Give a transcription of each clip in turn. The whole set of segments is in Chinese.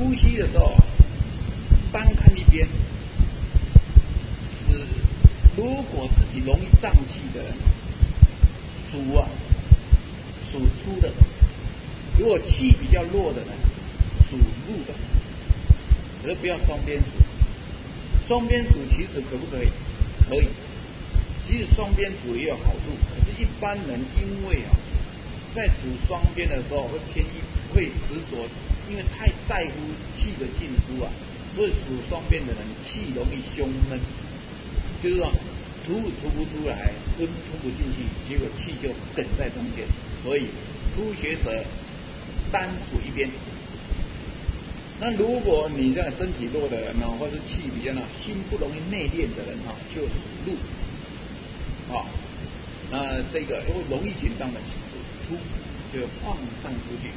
呼吸的时候，单看一边，是如果自己容易胀气的人，属出的；如果气比较弱的人，属入的。可是不要双边数，双边数其实可不可以？可以。其实双边数也有好处，可是一般人因为在数双边的时候会执着，因为太在乎气的进出所以数双边的人气容易胸闷，就是说吐不出来，吞不进去，结果气就梗在中间。所以初学者单数一边。那如果你在身体弱的人或是气比较心不容易内敛的人就属入。那这个因为容易紧张的出，就放送出去。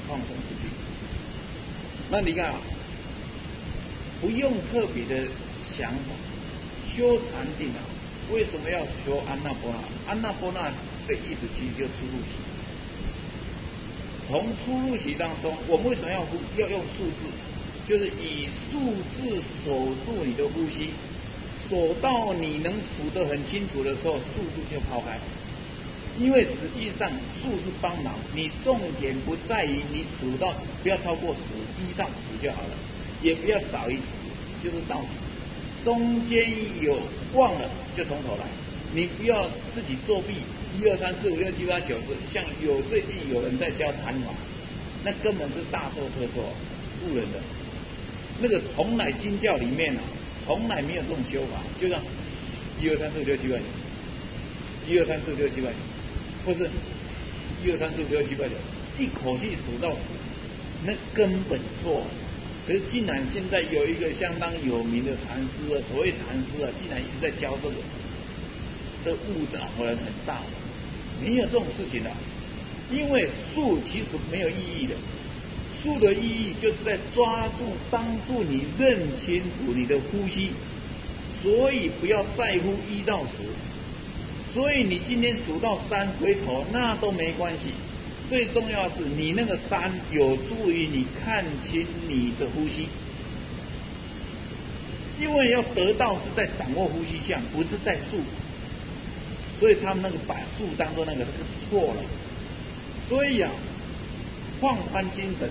那你看不用特别的想法，修禅定为什么要修安那波那？安那波那的意思其实就出入息。从出入息当中，我们为什么要用数字？就是以数字锁住你的呼吸，锁到你能数得很清楚的时候，数字就抛开。因为实际上数是帮忙，你重点不在于你数到不要超过10，1到10就好了，也不要少于10，就是到10。中间有忘了就从头来，你不要自己作弊，1、2、3、4、5、6、7、8、9、10，像最近有人在教禅法，那根本是大错特错，误人的。那个从来经教里面从来没有这种修法，就像1、2、3、4、5、6、7、8、9，1、2、3、4、5、6、7、8、9，或是1、2、3、4、5、6、7、8、9，一口气数到10，那根本错。可是竟然现在有一个相当有名的禅师所谓禅师竟然一直在教这个，这误导人很大。没有这种事情因为数其实没有意义的。数的意义就是在抓住帮助你认清楚你的呼吸，所以不要在乎1到10。所以你今天数到3回头那都没关系，最重要的是你那个3有助于你看清你的呼吸。因为要得到是在掌握呼吸相，不是在数，所以他们那个把数当作那个是错了。所以放宽精神，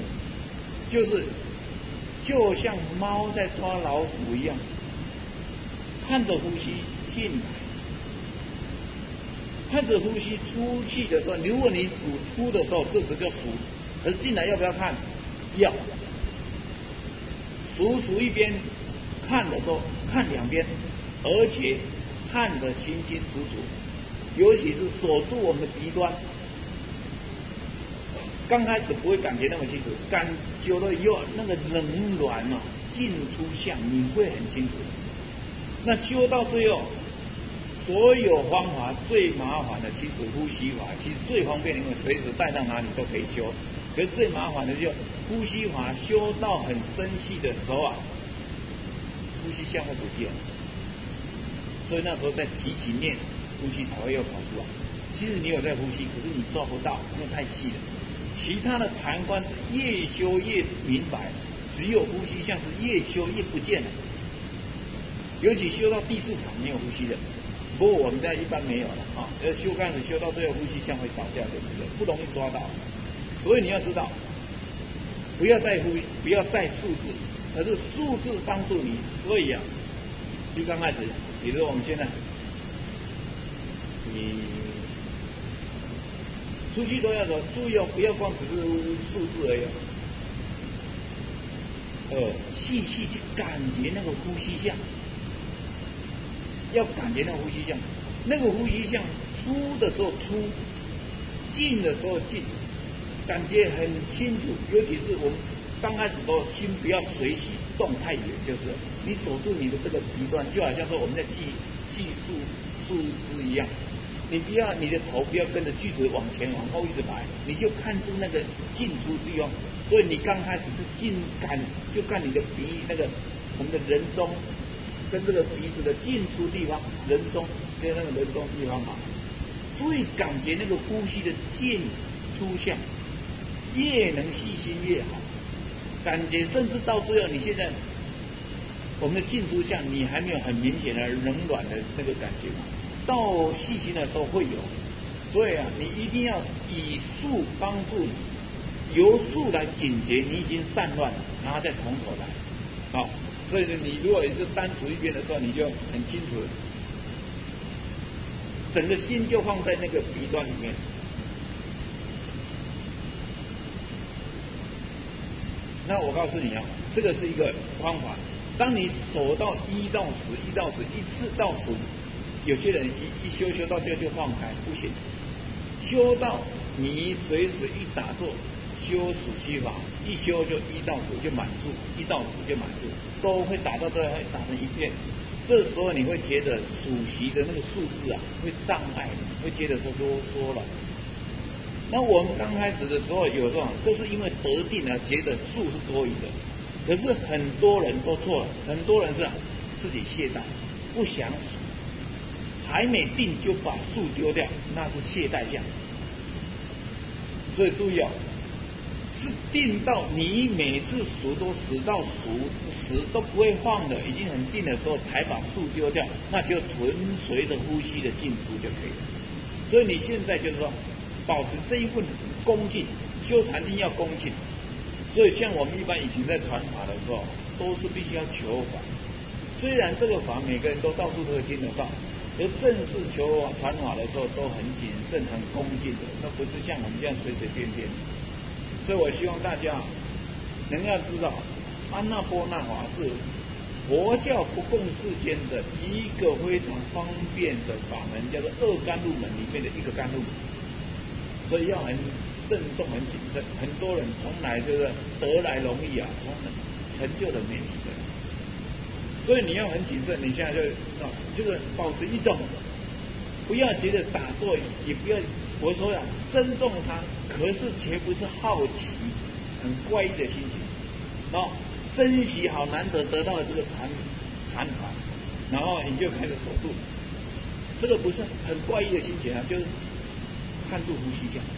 就像猫在抓老鼠一样，看着呼吸进来，看着呼吸出去的时候，如果你数出的时候，这时就数，可是进来要不要看？要。数一边，看的时候看2边，而且看得清清楚楚，尤其是锁住我们的鼻端。刚开始不会感觉那么清楚，感久了以后，那个冷暖进出相你会很清楚。那修到最后，所有方法最麻烦的其实呼吸法，其实最方便，因为随时带到哪里都可以修。可是最麻烦的就是呼吸法修到很深细的时候呼吸相会不见，所以那时候在提起念呼吸才会又跑出来。其实你有在呼吸，可是你抓不到，因为太细了。其他的禅观是越修越明白，只有呼吸相是越修越不见了。尤其修到第4场没有呼吸的，不过我们在一般没有了修开始修到最后呼吸相会少掉，就是不容易抓到。所以你要知道，不要再不要再数字，而是数字帮助你。所以就刚开始，比如说我们现在，你出去都要注意不要光只是数字而已细细去感觉那个呼吸相，要感觉那个呼吸相，那个呼吸相出的时候出，进的时候进，感觉很清楚。尤其是我们刚开始都心不要随喜动太远，就是你锁住你的这个鼻端，就好像说我们在记数字一样。你不要你的头不要跟着句子往前往后一直来，你就看出那个进出地方。所以你刚开始是就看你的鼻那个我们的人中跟这个鼻子的进出地方，人中跟那个人中地方所以感觉那个呼吸的进出相，越能细心越好。 感觉，甚至到最后，你现在我们的进出项，你还没有很明显的冷暖的那个感觉嘛？到细心的时候会有，所以啊，你一定要以术帮助你，由术来警觉你已经散乱了，然后再从头来。好，所以你如果是单处一边的时候，你就很清楚了，整个心就放在那个鼻端里面。那我告诉你啊，这个是一个方法。当你守到1到10，1到10，一次到10，有些人一修到这就放开，不行。修到你随时一打坐，修数息法，一修就1到10就满住，1到10就满住，都会打到最后会打成一片。这时候你会觉得数息的那个数字啊，会障碍你，会觉得说啰嗦了。那我们刚开始的时候有时候都是因为得定了，觉得数是多余的。可是很多人都错了，很多人是自己懈怠，不想数，还没定就把数丢掉，那是懈怠相。所以注意哦，是定到你每次数都10到10都不会放的，已经很定的时候才把数丢掉，那就纯随着呼吸的进出就可以了。所以你现在就是说，保持这一份恭敬，修禅定要恭敬。所以像我们一般以前在传法的时候，都是必须要求法。虽然这个法每个人都到处都会听得到，而正式求传法的时候都很谨慎、很恭敬的，那不是像我们这样随随便便。所以我希望大家能要知道，安那波那法是佛教不共世间的一个非常方便的法门，叫做2甘露门里面的一个甘露门。所以要很慎重、很谨慎。很多人从来就是得来容易啊，从成就的没几个。所以你要很谨慎，你现在就是保持一种，不要觉得打坐，也不要我说呀，尊重它，可是绝不是好奇、很怪异的心情。珍惜好难得得到的这个禅法，然后你就开始守住。这个不是很怪异的心情啊，就是看住呼吸这样。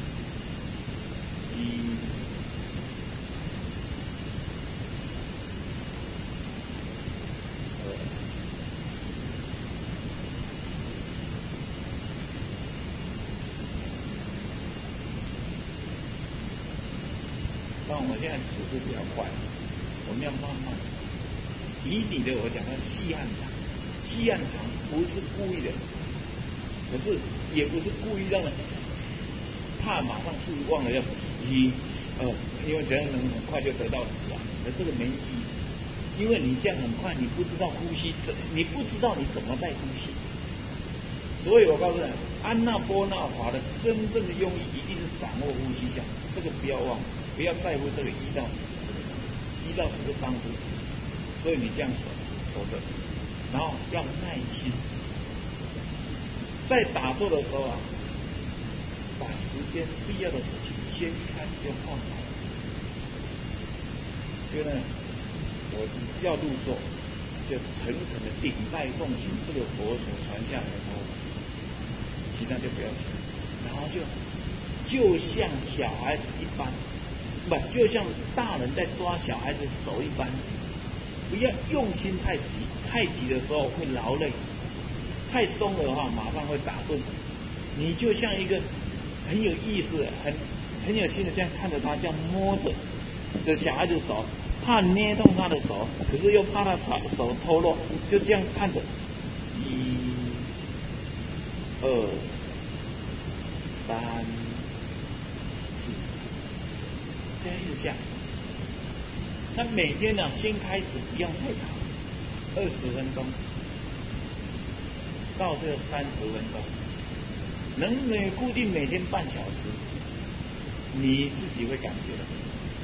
但我们现在速度比较快，我们要慢慢。以你的我讲的细汉长，细汉长不是故意的，可是也不是故意让人怕马上速度忘了要因为这样能很快就得到死亡，可这个没意义，因为你这样很快，你不知道呼吸，你不知道你怎么在呼吸，所以我告诉你，安那波那法的真正的用意一定是掌握呼吸相，这个不要忘，不要在乎这个1到10的方式，所以你这样守着，然后要耐心，在打坐的时候啊，把时间必要的事情先看就放好。因为呢，我要入座，就诚恳的顶拜奉行这个佛所传下来的佛法，其他就不要讲，然后就像小孩子一般，不就像大人在抓小孩子手一般，不要用心太急，太急的时候会劳累，太松的话马上会打盹。你就像一个很有意思、很有心的这样看着他，这样摸着这小孩子手，怕捏动他的手，可是又怕他手脱落，就这样看着，1、2、3、4，这样一直下。那每天呢，先开始不用太长，20分钟到这30分钟，能固定每天半小时，你自己会感觉的。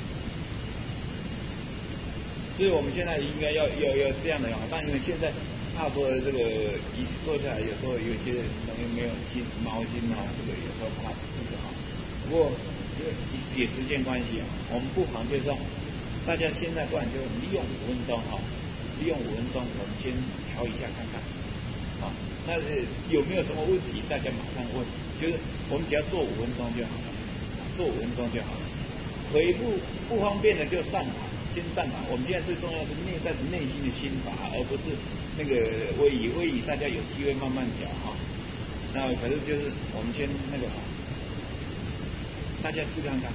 所以我们现在应该要这样的但因为现在差不多这个一坐下来，有时候有些东西没有毛巾啊，这个有时候怕不是好。不过因为也时间关系啊，我们不妨就是说，大家现在不然就利用5分钟利用5分钟，我们先调一下看看那有没有什么问题，大家马上问，就是我们只要做5分钟就好了，做5分钟就好了。 腿不方便的就上盘，先上盘。我们现在最重要是内在内心的心法，而不是那个位移，大家有机会慢慢调哈。那可是就是我们先那个大家试看看。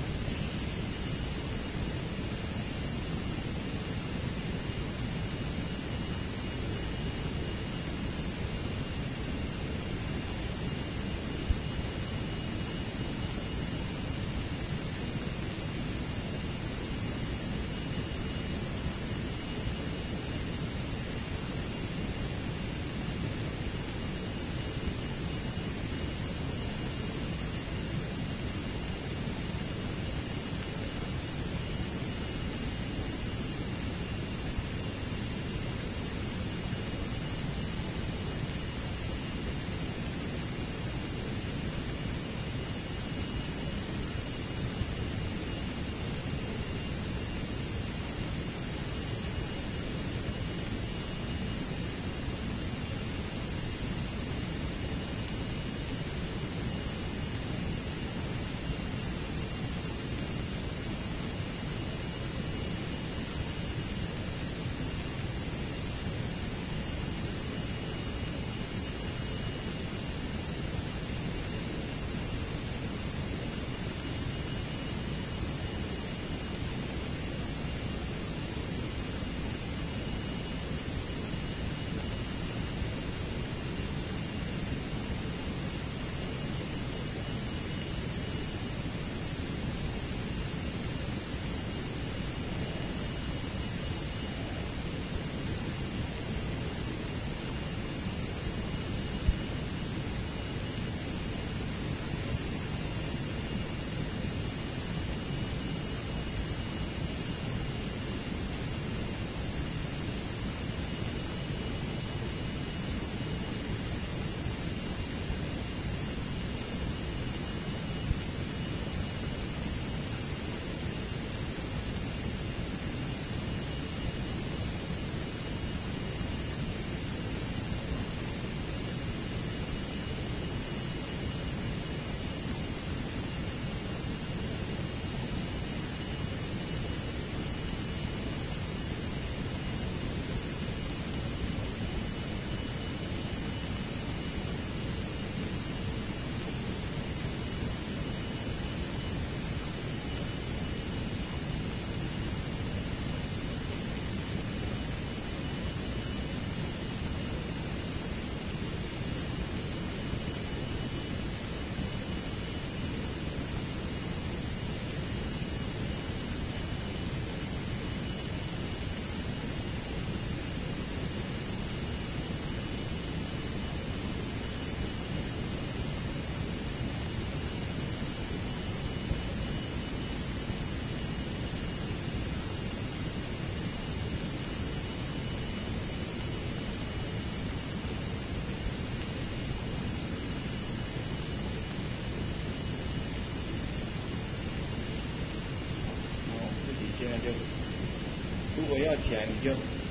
如果要起来，你就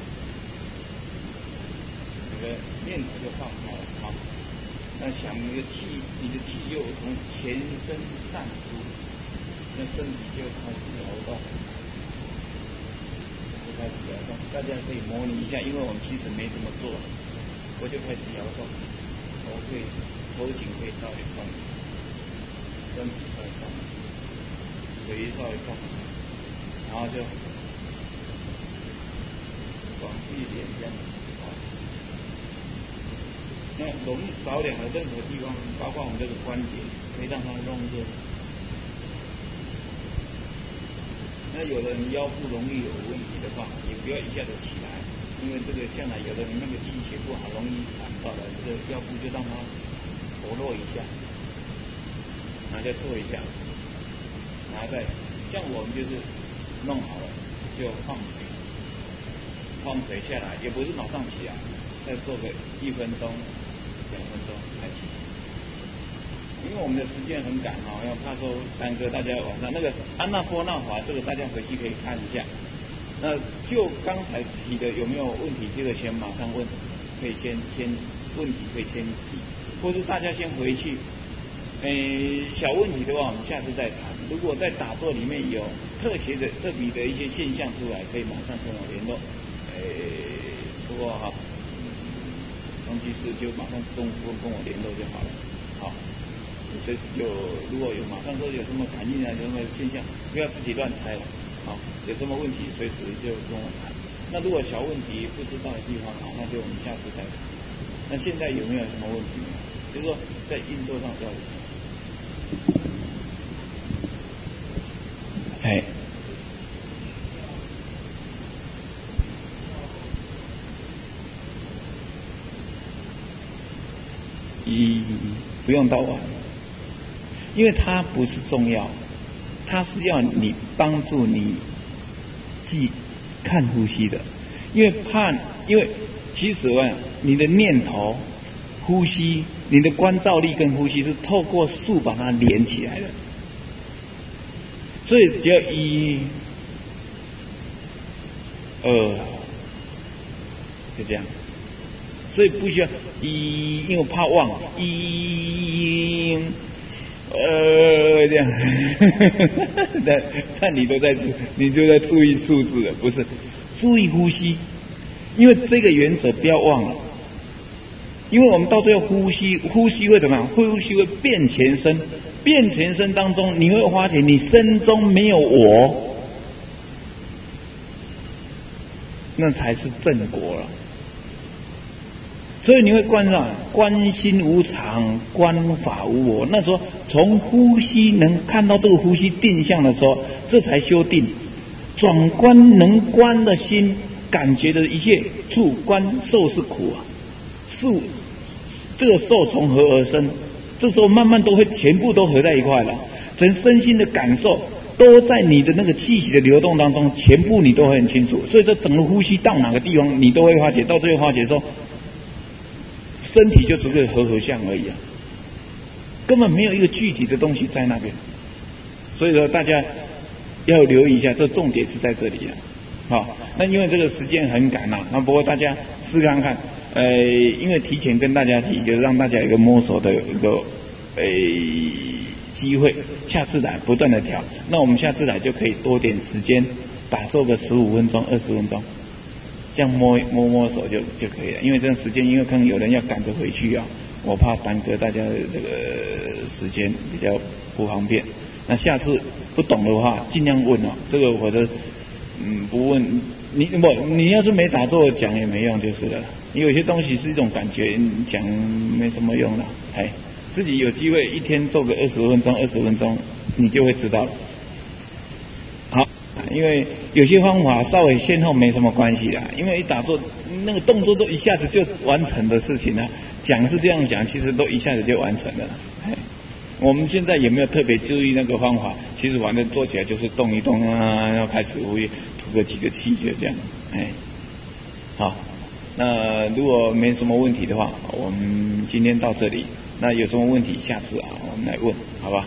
你的念头就放开了啊。那想你的气就从全身散出，那身体就开始摇动，大家可以模拟一下，因为我们其实没怎么做，我就开始摇动，我会头颈会稍微动，身体稍微动，腿稍微动，然后就往一点这样子啊。那容易着凉的任何地方，包括我们这个关节，可以让它弄热。那有的人腰部容易有问题的话，也不要一下子起来，因为这个将来有的人那个气血不好，容易寒到了，这个腰部就让它活络一下，然后再做一下，然后再像我们就是弄好了就放腿下来，也不是马上起来，再做个1分钟、2分钟才起。因为我们的时间很赶哈，要怕说耽搁大家晚上那个安娜波那法，这个大家回去可以看一下。那就刚才提的有没有问题，这个先马上问，可以先问题可以先提，或是大家先回去。小问题的话，我们下次再谈。如果在打坐里面有特别的一些现象出来，可以马上跟我联络。不过哈，张居士就马上自动跟我联络就好了。好，随时就如果有马上说有什么感应啊，有什么现象，不要自己乱猜了。好，有什么问题随时就跟我谈。那如果小问题不知道的地方啊，那就我们下次再谈。那现在有没有什么问题呢？就是说在运作上要。不用到晚，因为它不是重要，它是要你帮助你看呼吸的，因为其实你的念头、呼吸、你的观照力跟呼吸是透过树把它连起来的，所以只要1、2，就这样。所以不需要因为我怕忘这样，但你就在注意数字了，不是注意呼吸，因为这个原则不要忘了，因为我们到最后呼吸会怎么样？呼吸会变前身，变前身当中你会发现你身中没有我，那才是正果了。所以你会观心无常，观法无我。那时候从呼吸能看到这个呼吸定向的时候，这才修定。转观能观的心，感觉的一切处观受是苦啊，这个受从何而生？这时候慢慢都会全部都合在一块了，整身心的感受都在你的那个气息的流动当中，全部你都会很清楚。所以这整个呼吸到哪个地方，你都会发觉，到最后发觉说。身体就只是合相而已啊，根本没有一个具体的东西在那边，所以说大家要留意一下，这重点是在这里啊。好，那因为这个时间很赶啊，那不过大家试看看，因为提前跟大家提，就是让大家有一个摸索的一个机会，下次来不断的调，那我们下次来就可以多点时间打坐个15分钟、20分钟。这样摸手就可以了，因为这段时间，因为可能有人要赶着回去啊，我怕耽搁大家的这个时间比较不方便。那下次不懂的话，尽量问哦，这个或者不问你要是没打坐讲也没用就是了。你有些东西是一种感觉，讲没什么用了。自己有机会一天做个20分钟，你就会知道了。好。因为有些方法稍微先后没什么关系啦，因为一打坐那个动作都一下子就完成的事情呢，讲是这样讲，其实都一下子就完成了。我们现在有没有特别注意那个方法？其实反正做起来就是动一动啊，要开始呼吸，吐个几个气就这样。好，那如果没什么问题的话，我们今天到这里。那有什么问题，下次我们来问，好吧？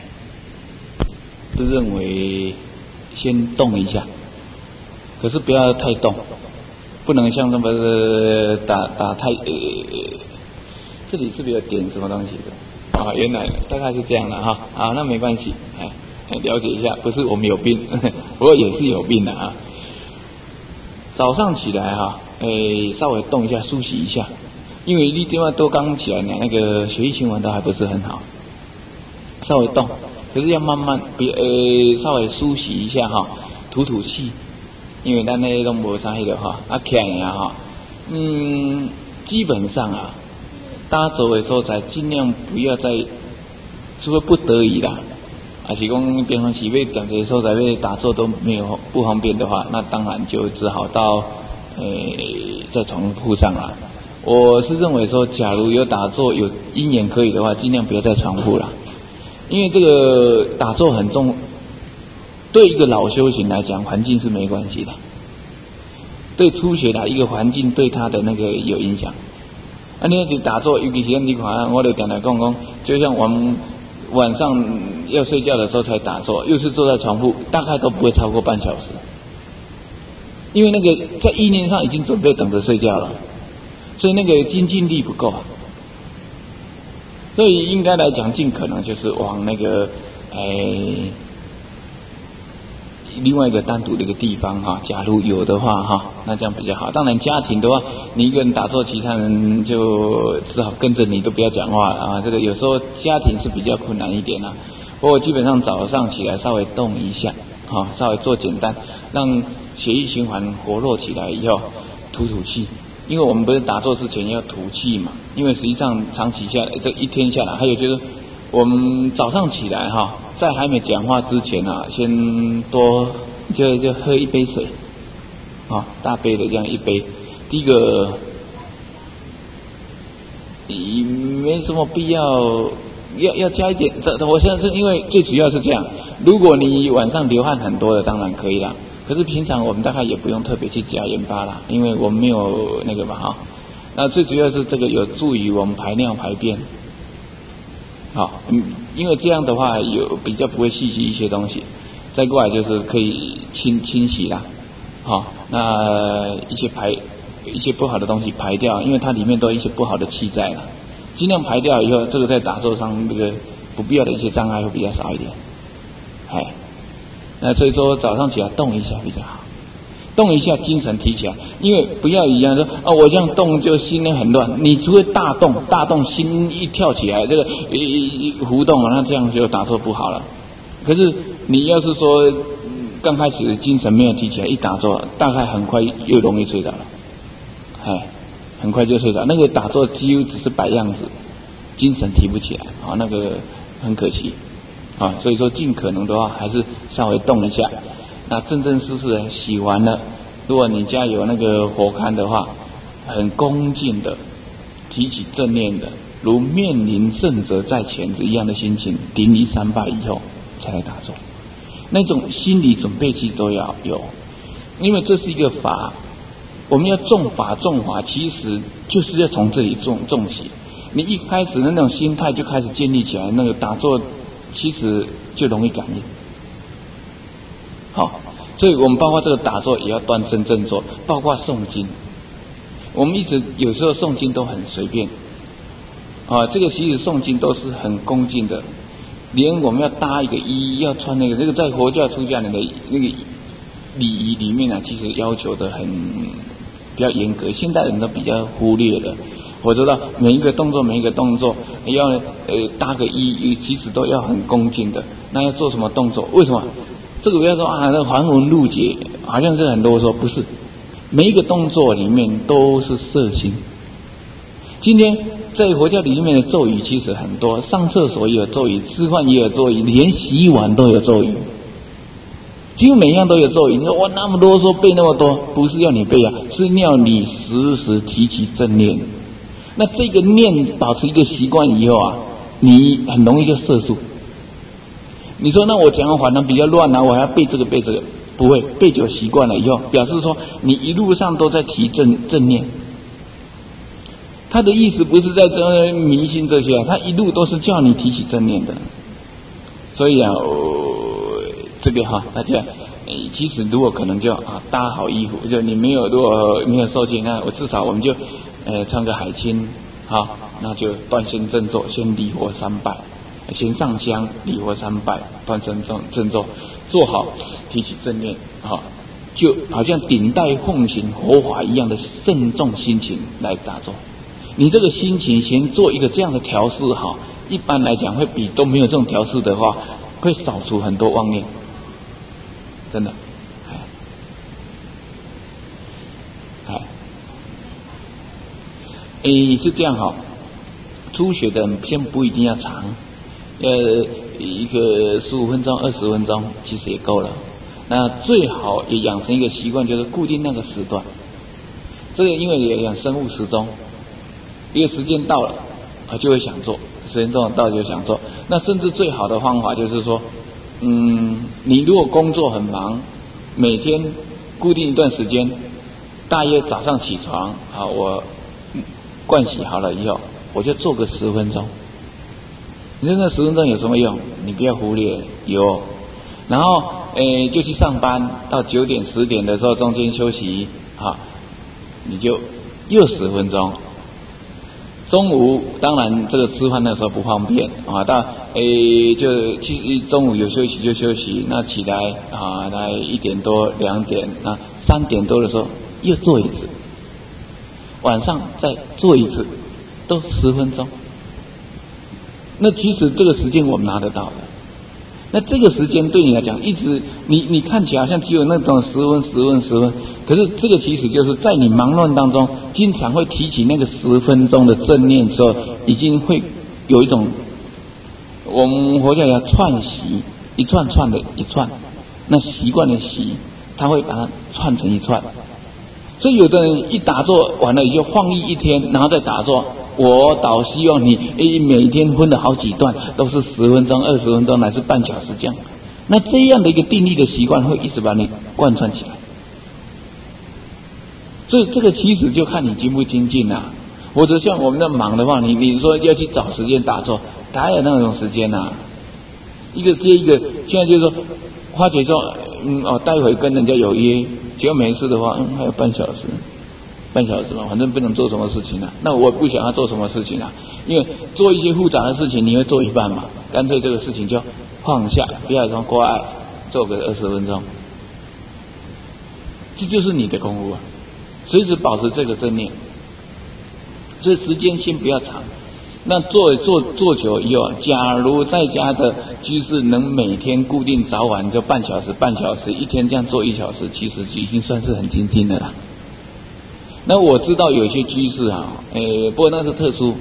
是认为。先动一下，可是不要太动，不能像什么打太这里是不是有点什么东西的啊？原来大概是这样的哈，好，那没关系，了解一下，不是我们有病，不过也是有病的啊。早上起来稍微动一下，梳洗一下，因为你这么多刚起来呢，那个血液循环都还不是很好，稍微动。可是要慢慢，稍微梳洗一下吐气，因为咱那都没啥的起来基本上打坐的时候才尽量不要再，除非不得已啦，还是讲平常时要在这个所在要打坐都没有不方便的话，那当然就只好到在床铺上啦。我是认为说，假如有打坐有因缘可以的话，尽量不要在床铺啦。因为这个打坐很重，对一个老修行来讲，环境是没关系的。对初学的一个环境，对他的那个有影响。你要是打坐，尤其是你看，我就常常讲，就像我们晚上要睡觉的时候才打坐，又是坐在床铺，大概都不会超过半小时。因为那个在意念上已经准备等着睡觉了，所以那个精进力不够。所以应该来讲，尽可能就是往那个另外一个单独的一个地方哈，假如有的话哈，那这样比较好。当然家庭的话，你一个人打坐，其他人就只好跟着你，都不要讲话了啊。这个有时候家庭是比较困难一点啊。不过基本上早上起来稍微动一下，哈，稍微做简单，让血液循环活络起来以后，吐气。因为我们不是打坐之前要吐气嘛，因为实际上长期下来，这一天下来，还有就是我们早上起来哈，在还没讲话之前啊，先多就喝一杯水，啊，大杯的这样一杯。第一个，没什么必要加一点。我现在是因为最主要是这样，如果你晚上流汗很多的，当然可以啦。可是平常我们大概也不用特别去加盐巴啦，因为我们没有那个嘛哈。那最主要是这个有助于我们排尿排便，好，因为这样的话有比较不会细一些东西。再过来就是可以清洗啦，好，那一些不好的东西排掉，因为它里面都有一些不好的气在了，尽量排掉以后，这个在打坐上这个不必要的一些障碍会比较少一点，哎。那所以说早上起来动一下比较好，动一下精神提起来，因为不要一样说我这样动就心里很乱，你除非大动心一跳起来，这个一浮动了，那这样就打坐不好了。可是你要是说刚开始精神没有提起来，一打坐大概很快又容易睡着了，哎，很快就睡着。那个打坐几乎只是摆样子，精神提不起来啊，那个很可惜。啊，所以说尽可能的话还是稍微动一下。那正式的洗完了，如果你家有那个火龛的话，很恭敬的提起正念的，如面临圣者在前一样的心情，顶礼3拜以后才来打坐。那种心理准备期都要有，因为这是一个法，我们要重法，其实就是要从这里重起。你一开始的那种心态就开始建立起来，那个打坐其实就容易感应。好，所以我们包括这个打坐也要端身正坐，包括诵经，我们一直有时候诵经都很随便啊，这个其实诵经都是很恭敬的，连我们要搭一个衣，要穿那个，这个在佛教出家人的那个礼仪里面啊，其实要求的很比较严格，现代人都比较忽略了。我知道每一个动作要搭个衣，其实都要很恭敬的。那要做什么动作？为什么？这个不要说那繁文缛节，好像是很啰嗦，不是。每一个动作里面都是摄心。今天在佛教里面的咒语其实很多，上厕所也有咒语，吃饭也有咒语，连洗碗都有咒语。几乎每样都有咒语。你说我那么啰嗦背那么多，不是要你背啊，是要你时时提起正念。那这个念保持一个习惯以后啊，你很容易就摄入。你说那我讲的法呢比较乱啊，我还要背这个，不会，背久习惯了以后，表示说你一路上都在提正念。他的意思不是在这迷信这些啊，他一路都是叫你提起正念的。所以啊，这个哈，大家其实如果可能就搭好衣服，就你如果没有受戒，那我至少我们就穿个海青，好，那就端身正坐，先礼佛3拜，先上香礼佛3拜，端身正坐，做好提起正念，好，就好像顶戴奉行佛法一样的慎重心情来打坐。你这个心情先做一个这样的调试好，一般来讲会比都没有这种调试的话，会扫除很多妄念，真的。是这样哈，初学的先不一定要长，一个15分钟、20分钟其实也够了。那最好也养成一个习惯，就是固定那个时段。这个因为也讲生物时钟，一个时间到了就会想做，时间到了就想做。那甚至最好的方法就是说，你如果工作很忙，每天固定一段时间，大约早上起床我盥洗好了以后，我就做个10分钟。你说那10分钟有什么用？你不要忽略有。然后就去上班，到9点10点的时候中间休息你就又10分钟。 中午当然这个吃饭的时候不方便啊，就去中午有休息就休息，那起来啊，大概1点多2点，那3点多的时候又做一次，晚上再做一次，都10分钟。那其实这个时间我们拿得到的，那这个时间对你来讲，一直你看起来好像只有那种10分，可是这个其实就是在你忙乱当中，经常会提起那个10分钟的正念的时候，已经会有一种我们佛教叫串习，一串串的一串，那习惯的习，他会把它串成一串。所以有的人一打坐完了，也就放逸1天，然后再打坐。我倒希望你每天分了好几段，都是10分钟、20分钟，乃至半小时这样。那这样的一个定力的习惯，会一直把你贯穿起来。所以这个其实就看你精不精进啊。或者像我们在忙的话，你说要去找时间打坐，哪有那种时间啊？一个接一个，现在就是说，花姐说，待会跟人家有约，只要没事的话，还有半小时嘛，反正不能做什么事情啊。那我不想要做什么事情啊，因为做一些复杂的事情，你会做一半嘛，干脆这个事情就放下，不要说挂碍，做个20分钟，这就是你的功夫啊。随时保持这个正念，所以时间先不要长。那做久以后，假如在家的居士能每天固定早晚就半小时，一天这样做1小时，其实已经算是很精进的啦。那我知道有些居士啊，不过那是特殊，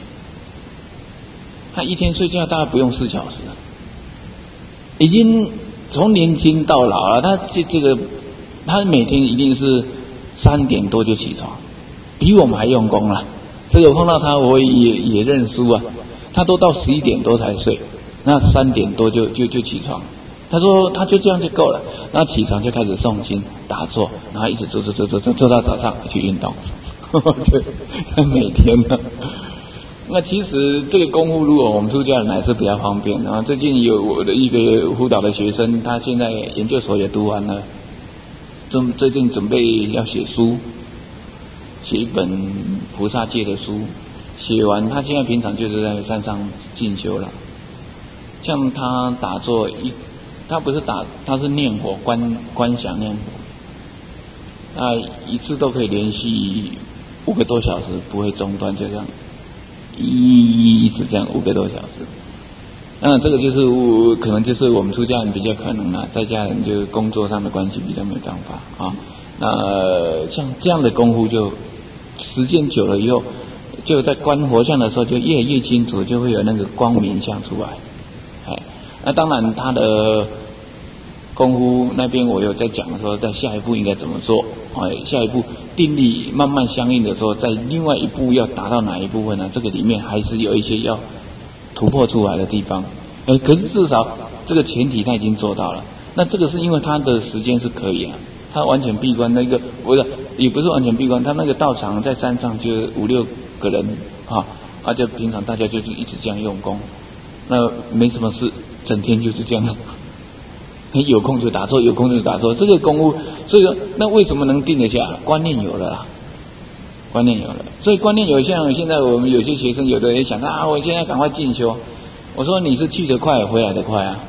他一天睡觉大概不用4小时，已经从年轻到老了，他每天一定是3点多就起床，比我们还用功了。所以我碰到他，我也认输啊。他都到11点多才睡，那3点多就起床。他说他就这样就够了，然后起床就开始诵经打坐，然后一直做到早上去运动。对，每天呢。那其实这个功夫，如果我们出家人来是比较方便。然后最近有我的一个辅导的学生，他现在研究所也读完了。最近准备要写书，写一本菩萨戒的书，写完他现在平常就是在山上进修了。像他打坐他不是他是念佛，观想念佛，一次都可以连续5个多小时，不会中断，就这样一直这样5个多小时。那这个就是可能就是我们出家人比较可能啦，在家人就工作上的关系比较没办法啊。那像这样的功夫，就时间久了以后，就在观佛像的时候就越来越清楚，就会有那个光明相出来。那当然他的功夫那边我有在讲说，在下一步应该怎么做下一步定力慢慢相应的时候，在另外一步要达到哪一部分呢？这个里面还是有一些要突破出来的地方，可是至少这个前提他已经做到了。那这个是因为他的时间是可以啊，他完全闭关，也不是完全闭关，他那个道场在山上就5-6个人就平常大家就是一直这样用功，那没什么事，整天就是这样，有空就打坐，这个功夫，所以说那为什么能定得下？观念有了啦。所以观念有，像现在我们有些学生，有的人想我现在赶快进修。我说你是去得快，回来得快啊，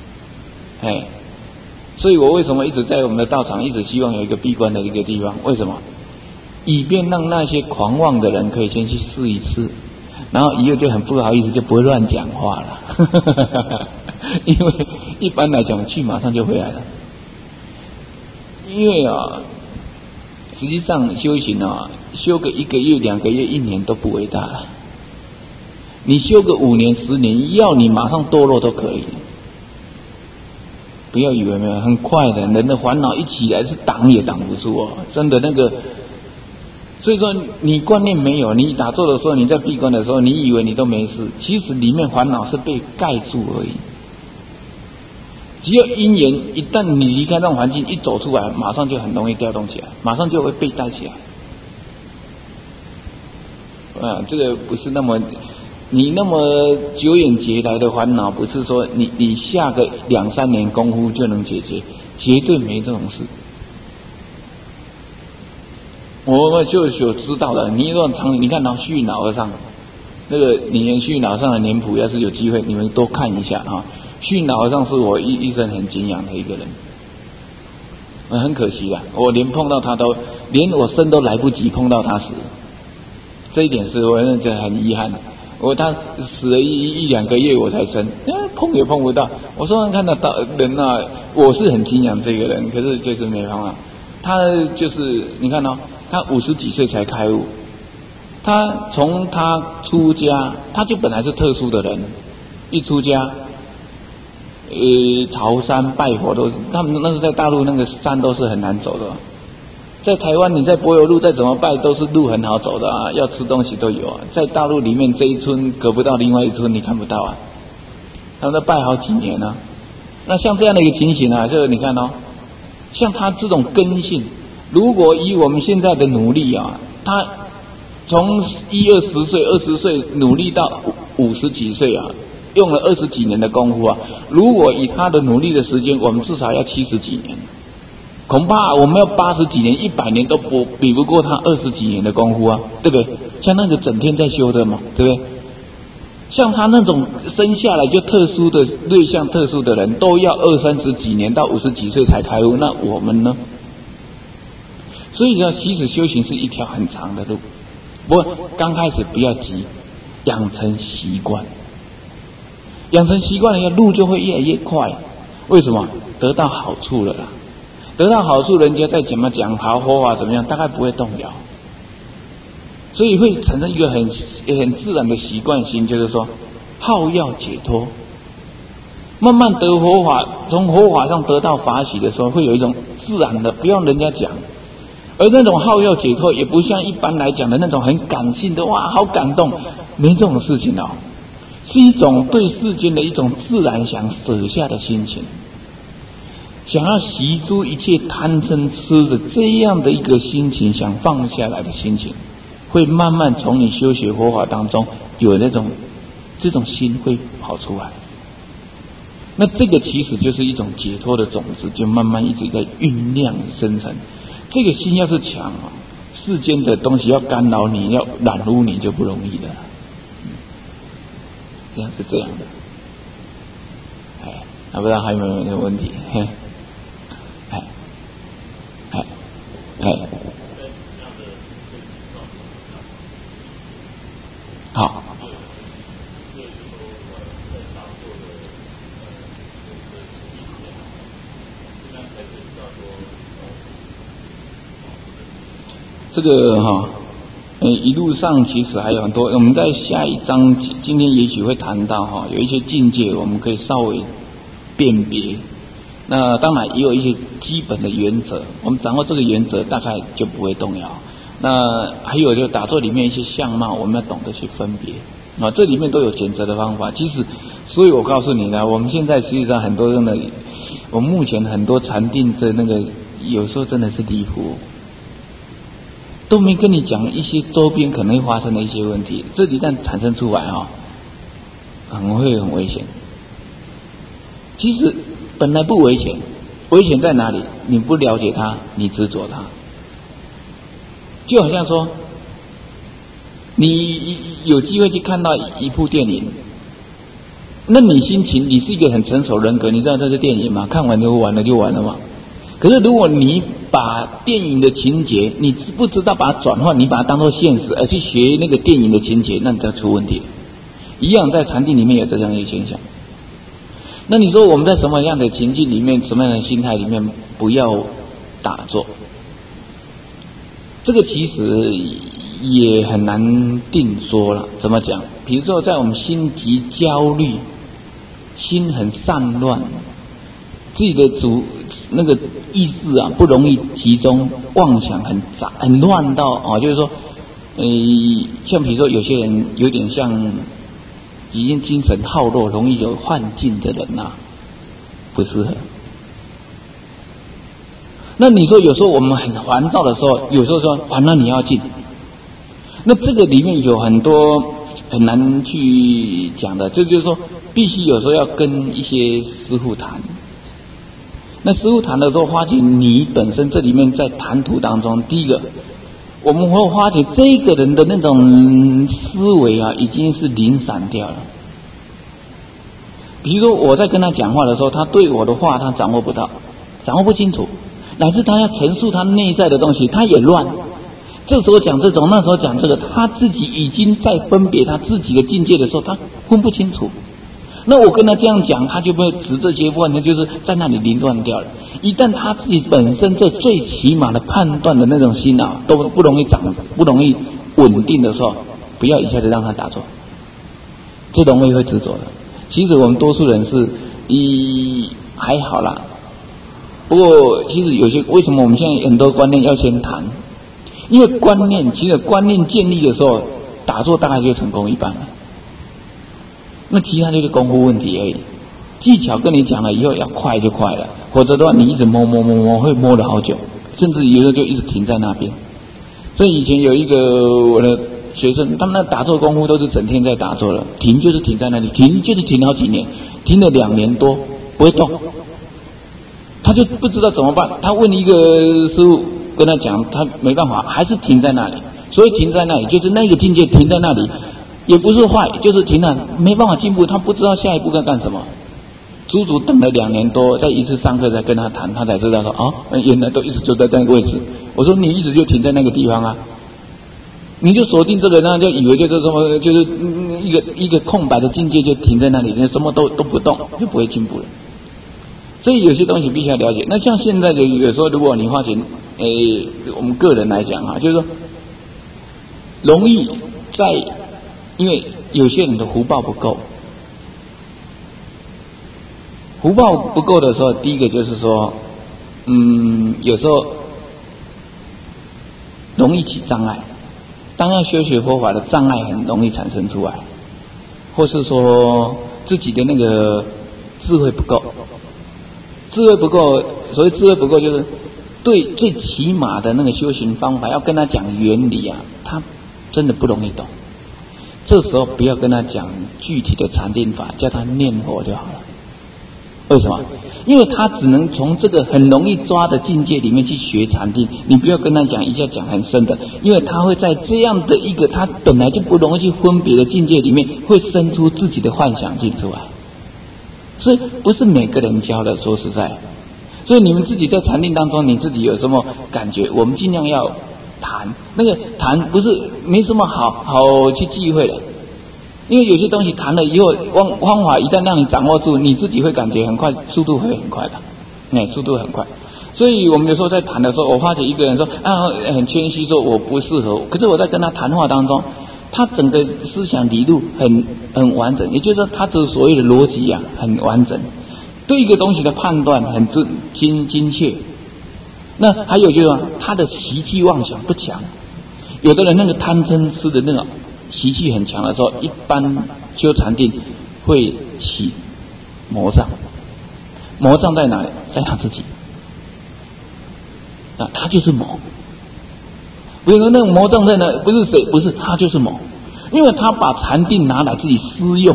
所以我为什么一直在我们的道场，一直希望有一个闭关的一个地方？为什么？以便让那些狂妄的人可以先去试一试，然后以后就很不好意思，就不会乱讲话了。因为一般来讲去马上就回来了，因为实际上修行修个1个月、2个月、1年都不伟大了。你修个5年、10年，要你马上堕落都可以。不要以为没有，很快的，人的烦恼一起来是挡也挡不住真的那个。所以说你观念没有，你打坐的时候，你在闭关的时候，你以为你都没事，其实里面烦恼是被盖住而已。只要因缘一旦你离开那种环境，一走出来，马上就很容易调动起来，马上就会被带起来。这个不是那么你那么久远劫来的烦恼，不是说你下个2-3年功夫就能解决，绝对没这种事。 我就有知道的。你若常你看到虚脑而上，那个你虚脑上的年谱，要是有机会你们多看一下啊。虚脑而上是我一生很敬仰的一个人，很可惜啊，我连碰到他都连我生都来不及碰到他死，这一点是我认为很遗憾。他死了一两个月我才生，碰也碰不到。我说看到人啊，我是很敬仰这个人，可是就是没办法。他就是你看哦，他50几岁才开悟。他从他出家，他就本来是特殊的人，一出家，朝山拜佛都，他们那是在大陆那个山都是很难走的。在台湾你在柏油路再怎么拜都是路很好走的啊，要吃东西都有啊。在大陆里面这一村隔不到另外一村你看不到啊，他们都拜好几年啊。那像这样的一个情形啊，就是你看哦，像他这种根性，如果以我们现在的努力啊，他从20岁20岁努力到50几岁啊，用了20几年的功夫啊，如果以他的努力的时间，我们至少要70几年。恐怕我们要80几年、100年都比不过他20几年的功夫啊，对不对？像那个整天在修的嘛，对不对？像他那种生下来就特殊的对象、特殊的人，都要20-30几年到50几岁才开悟，那我们呢？所以呢，其实修行是一条很长的路，不过刚开始不要急，养成习惯，养成习惯了，路就会越来越快。为什么？得到好处了啦。得到好处，人家再怎么讲好佛法怎么样，大概不会动摇，所以会产生一个很自然的习惯性，就是说好要解脱，慢慢得佛法，从佛法上得到法喜的时候，会有一种自然的，不用人家讲。而那种好要解脱，也不像一般来讲的那种很感性的，哇，好感动，没这种事情哦，是一种对世间的一种自然想舍下的心情。想要习诸一切贪嗔痴的这样的一个心情，想放下来的心情，会慢慢从你修学佛法当中有这种心会跑出来。那这个其实就是一种解脱的种子，就慢慢一直在酝酿生成。这个心要是强啊，世间的东西要干扰你，要染污你就不容易了。这样是这样的。不知道还有没有这个问题？好。这个一路上其实还有很多，我们在下一章今天也许会谈到有一些境界我们可以稍微辨别。那当然也有一些基本的原则，我们掌握这个原则大概就不会动摇。那还有就打坐里面一些相貌，我们要懂得去分别这里面都有检测的方法。其实，所以我告诉你呢，我们现在实际上很多人的，我们目前很多禅定的那个，有时候真的是离谱，都没跟你讲一些周边可能会发生的一些问题，这一旦产生出来可能会很危险。其实本来不危险，危险在哪里？你不了解它，你执着它。就好像说，你有机会去看到一部电影，那你心情，你是一个很成熟人格，你知道这是电影吗？看完就完了就完了嘛。可是如果你把电影的情节，你不知道把它转换，你把它当作现实，而去学那个电影的情节，那你就出问题了。一样在禅定里面有这样一个现象。那你说我们在什么样的情境里面，什么样的心态里面不要打坐？这个其实也很难定说了。怎么讲？比如说在我们心急焦虑，心很散乱，自己的那个意志不容易集中，妄想很杂很乱到就是说像比如说有些人有点像已经精神耗弱，容易有幻境的人不适合。那你说有时候我们很烦躁的时候，有时候说烦了你要静，那这个里面有很多很难去讲的，这就是说必须有时候要跟一些师父谈。那师父谈的时候，发现你本身这里面在谈吐当中，第一个我们会发觉这个人的那种思维啊，已经是零散掉了。比如说我在跟他讲话的时候，他对我的话他掌握不到，掌握不清楚，乃至他要陈述他内在的东西，他也乱。这时候讲这种，那时候讲这个，他自己已经在分别他自己的境界的时候，他分不清楚。那我跟他这样讲，他就不会指这些问题，就是在那里凌乱掉了。一旦他自己本身这最起码的判断的那种心啊，都不容易不容易稳定的时候，不要一下子让他打坐，这容易会执着的。其实我们多数人是还好啦，不过其实有些为什么我们现在很多观念要先谈？因为其实观念建立的时候，打坐大概就成功一半了。那其他就是功夫问题而已。技巧跟你讲了以后要快就快了，否则的话你一直摸会摸了好久，甚至有的就一直停在那边。所以以前有一个我的学生，他们那打坐功夫都是整天在打坐了，停就是停在那里，停就是停好几年，停了2年多不会动，他就不知道怎么办。他问一个师父跟他讲，他没办法，还是停在那里。所以停在那里就是那个境界停在那里，也不是坏，就是停了，没办法进步，他不知道下一步该干什么。足足等了2年多，在一次上课才跟他谈，他才知道说原来都一直就在那个位置。我说你一直就停在那个地方啊，你就锁定这个，那就以为就是什么，就是一个空白的境界就停在那里，什么都不动，就不会进步了。所以有些东西必须要了解。那像现在的有时候，如果你发觉，我们个人来讲啊，就是说容易因为有些人的福报不够。福报不够的时候，第一个就是说，有时候容易起障碍。当要修学佛法的障碍很容易产生出来，或是说自己的那个智慧不够。智慧不够，所谓智慧不够，就是对最起码的那个修行方法，要跟他讲原理啊，他真的不容易懂。这时候不要跟他讲具体的禅定法，叫他念佛就好了。为什么？因为他只能从这个很容易抓的境界里面去学禅定，你不要跟他讲一下讲很深的，因为他会在这样的一个他本来就不容易去分别的境界里面，会生出自己的幻想境出来。所以不是每个人教的，说实在。所以你们自己在禅定当中，你自己有什么感觉？我们尽量要谈，那个谈不是没什么好去忌讳的。因为有些东西谈了以后，方法一旦让你掌握住，你自己会感觉很快，速度会很快的，速度很快。所以我们有时候在谈的时候，我发觉一个人说很谦虚说我不适合，可是我在跟他谈话当中，他整个思想理路很完整，也就是说他这所谓的逻辑啊很完整，对一个东西的判断很精确。那还有就是他的习气妄想不强，有的人那个贪嗔痴的那种习气很强的时候，一般修禅定会起魔障。魔障在哪里？在他自己。他就是魔。比如说那种魔障在哪？不是谁，不是他就是魔，因为他把禅定拿来自己私用，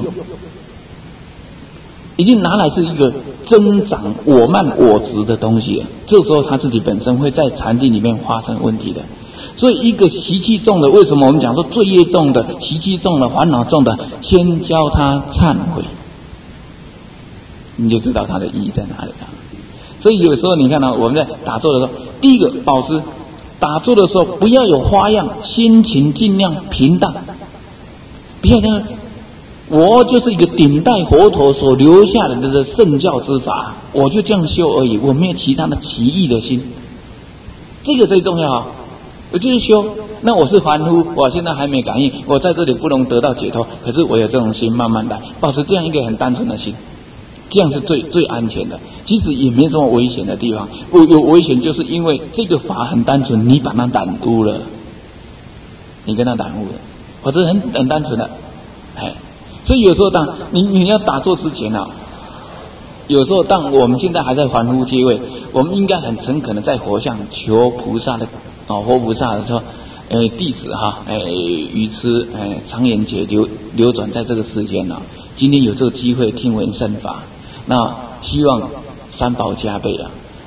已经拿来是一个增长我慢我执的东西了。这时候他自己本身会在禅定里面发生问题的。所以一个习气重的，为什么我们讲说罪业重的、习气重的、烦恼重的，先教他忏悔，你就知道它的意义在哪里了。所以有时候你看到我们在打坐的时候，第一个保持打坐的时候不要有花样，心情尽量平淡，不要这样。我就是一个顶戴佛陀所留下来的圣教之法，我就这样修而已，我没有其他的奇异的心，这个最重要啊。我就是修，那我是凡夫，我现在还没感应，我在这里不能得到解脱，可是我有这种心，慢慢来，保持这样一个很单纯的心，这样是最安全的。其实也没什么危险的地方，有危险就是因为这个法很单纯，你把它染污了，你跟它染污了，否则很单纯的，所以有时候当你要打坐之前啊，有时候当我们现在还在凡夫阶位，我们应该很诚恳的在佛像求菩萨的活菩萨说，弟子愚痴常言劫流转在这个世间啊，今天有这个机会听闻圣法，那希望三宝加倍啊，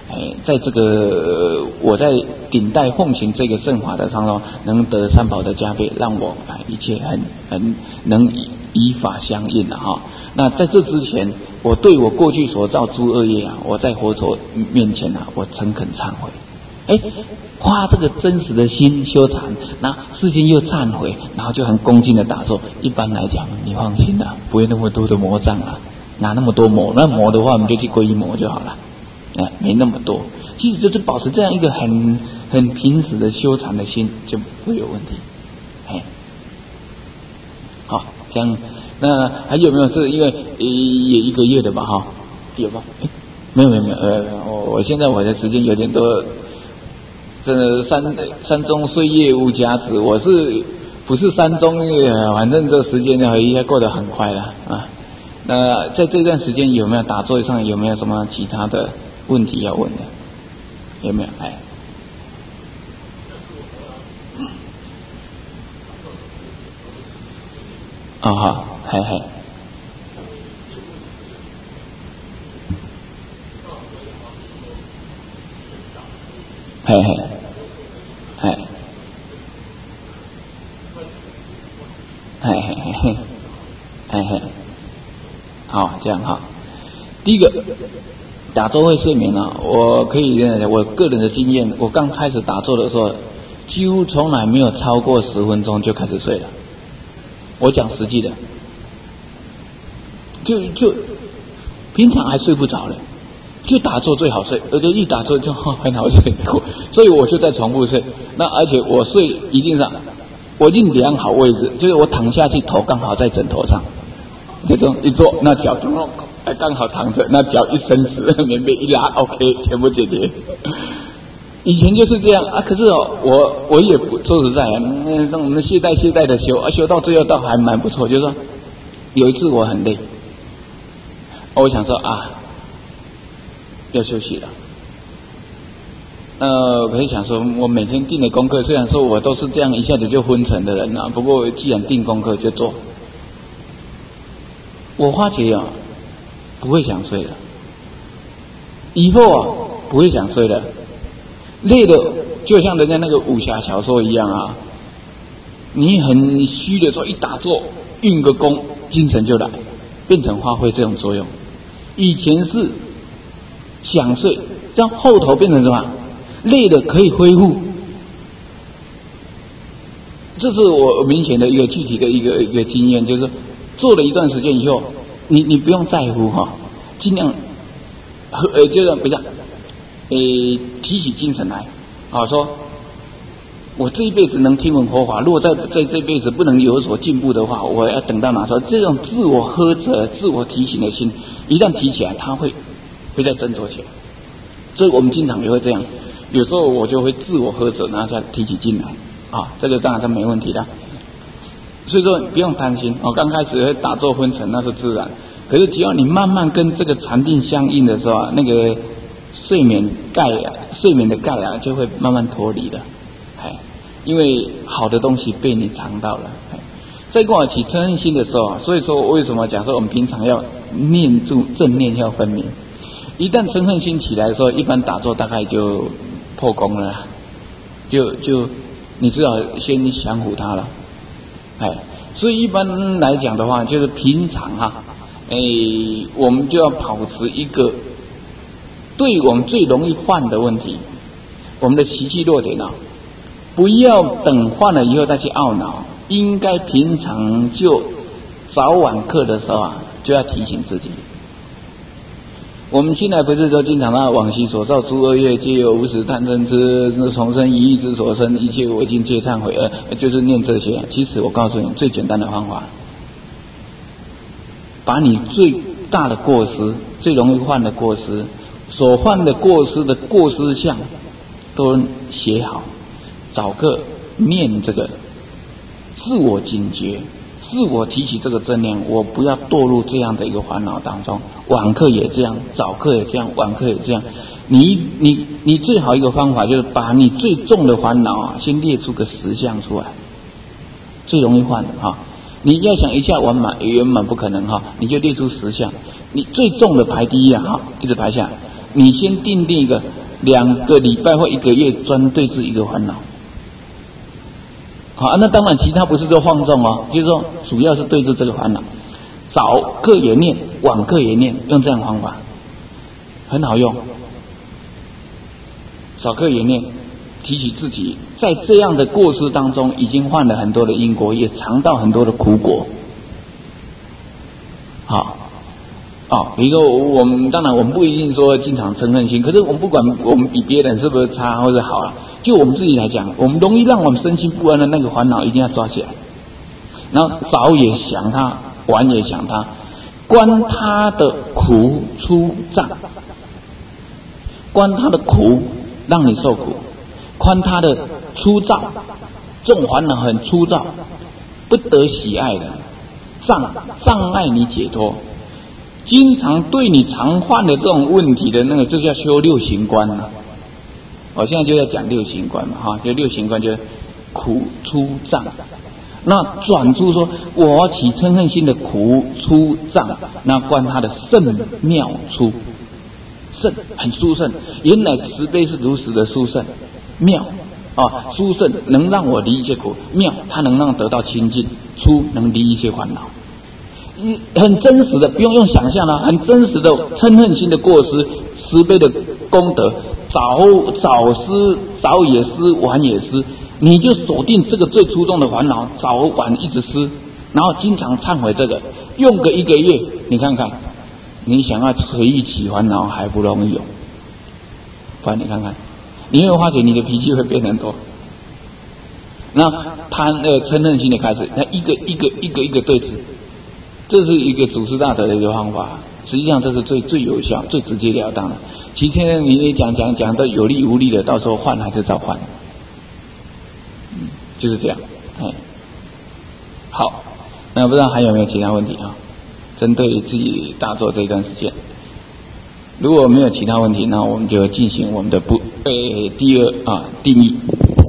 在这个我在顶戴奉行这个圣法的当中，能得三宝的加被，让我一切很能依法相应哈。那在这之前，我对我过去所造诸恶业我在佛陀面前我诚恳忏悔。花这个真实的心修禅，那事先又忏悔，然后就很恭敬的打坐。一般来讲，你放心啦，不会那么多的魔障啦，哪那么多魔？那魔的话，我们就去皈依魔就好了。没那么多，其实就是保持这样一个很平时的修禅的心，就不会有问题。好，这样，那还有没有？这因为也1个月的吧，哈，有吧？没有，我现在我的时间有点多，这山中岁月无甲子，我是不是山中？反正这时间应该过得很快了啊。那在这段时间有没有打坐上有没有什么其他的问题要问的？有没有？好，好，这样哈。第一个，打坐会睡眠我可以我个人的经验，我刚开始打坐的时候，几乎从来没有超过10分钟就开始睡了。我讲实际的，就平常还睡不着了，就打坐最好睡，而且一打坐就很好睡，所以我就在重复睡。那而且我睡一定上，我一定量好位置，就是我躺下去头刚好在枕头上，这种一坐，那脚就刚好躺着，那脚一伸直，棉被一拉 ，OK， 全部解决。以前就是这样可是我也不说实在我们懈怠的修修到最后倒还蛮不错。就是说有一次我很累，我想说要休息了。可以想说，我每天定的功课，虽然说我都是这样一下子就昏沉的人不过既然定功课就做。我发觉不会想睡了，以后不会想睡了。累的就像人家那个武侠小说一样你很虚的时候一打坐运个功，精神就来，变成发挥这种作用。以前是想睡，让后头变成什么？累的可以恢复。这是我明显的一个具体的一个经验，就是做了一段时间以后，你不用在乎尽量就是比较提起精神来说我这一辈子能听闻佛法，如果在这辈子不能有所进步的话，我要等到哪时候？这种自我呵责、自我提醒的心，一旦提起来，它会再振作起来。所以我们经常也会这样，有时候我就会自我呵责，然后再提起劲来这个当然是没问题的。所以说不用担心刚开始会打坐昏沉那是自然，可是只要你慢慢跟这个禅定相应的时候那个睡眠的盖就会慢慢脱离的。因为好的东西被你尝到了。在跟我起嗔恨心的时候所以说为什么讲说我们平常要念住正念要分明。一旦嗔恨心起来的时候，一般打坐大概就破功了，就你至少先降服它了。所以一般来讲的话，就是平常我们就要保持一个对我们最容易犯的问题，我们的习气弱点不要等犯了以后再去懊恼，应该平常就早晚课的时候就要提醒自己。我们现在不是说经常往昔所造诸恶业，皆由无始贪嗔痴，重生一意之所生，一切我今皆忏悔，就是念这些。其实我告诉你，最简单的方法，把你最大的过失、最容易犯的过失、所犯的过失的过失项都写好，找个念这个，自我警觉，自我提起这个正念，我不要堕入这样的一个烦恼当中。晚课也这样，早课也这样，晚课也这样。你最好一个方法就是把你最重的烦恼先列出个10项出来，最容易犯的你要想一下圆满不可能你就列出10项，你最重的排第一一直排下来， 你先定一个2个礼拜或1个月专对治一个烦恼。好，那当然其他不是说放纵哦，就是说主要是对治这个烦恼，早课也念，晚课也念，用这样的方法很好用。早课也念，提起自己在这样的过失当中已经犯了很多的因果，也尝到很多的苦果。好，比如说当然我们不一定说经常嗔恨心，可是我们不管我们比别人是不是差或者好了，就我们自己来讲，我们容易让我们身心不安的那个烦恼一定要抓起来，然后早也想它，晚也想它，观它的苦粗障，观它的苦让你受苦，观它的粗糙，这种烦恼很粗糙，不得喜爱的障碍你解脱，经常对你常犯的这种问题的那个，就叫修六行观了。我现在就在讲六行观嘛，就六行观就是苦粗障。那转出说，我起嗔恨心的苦粗障，那观它的圣妙粗，圣很殊胜，原来慈悲是如此的殊胜，妙殊胜能让我离一切苦，妙它能让得到清净，粗能离一切烦恼。很真实的，不用想象了，很真实的嗔恨心的过失，慈悲的功德，早失，早也失，晚也失，你就锁定这个最粗重的烦恼，早晚一直失，然后经常忏悔这个，用个1个月，你看看，你想要随意起烦恼还不容易有，不然你看看，你会发觉你的脾气会变很多。那嗔恨心的开始，那一个对治。这是一个祖师大德的一个方法，实际上这是最有效、最直截了当的。其实你讲的有利无利的，到时候换还是照换，就是这样。好，那不知道还有没有其他问题啊？针对自己大作这一段时间，如果没有其他问题，那我们就进行我们的第二定义。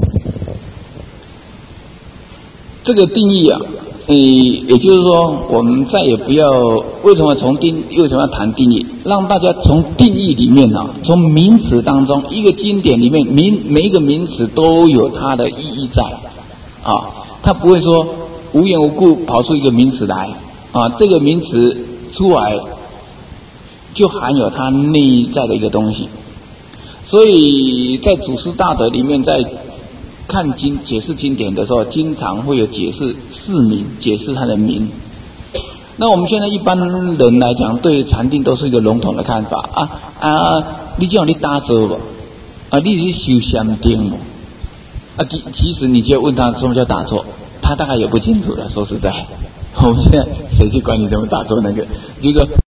这个定义啊。也就是说，我们再也不要为什么要谈定义？让大家从定义里面从名词当中，一个经典里面每一个名词都有它的意义在它不会说无缘无故跑出一个名词来这个名词出来就含有它内在的一个东西。所以在祖师大德里面，在看解释经典的时候，经常会有解释释名，解释它的名。那我们现在一般人来讲，对禅定都是一个笼统的看法你这样你打坐不你是修禅定不其实你就问他什么叫打坐，他大概也不清楚了。说实在，我们现在谁去管你怎么打坐那个，就是说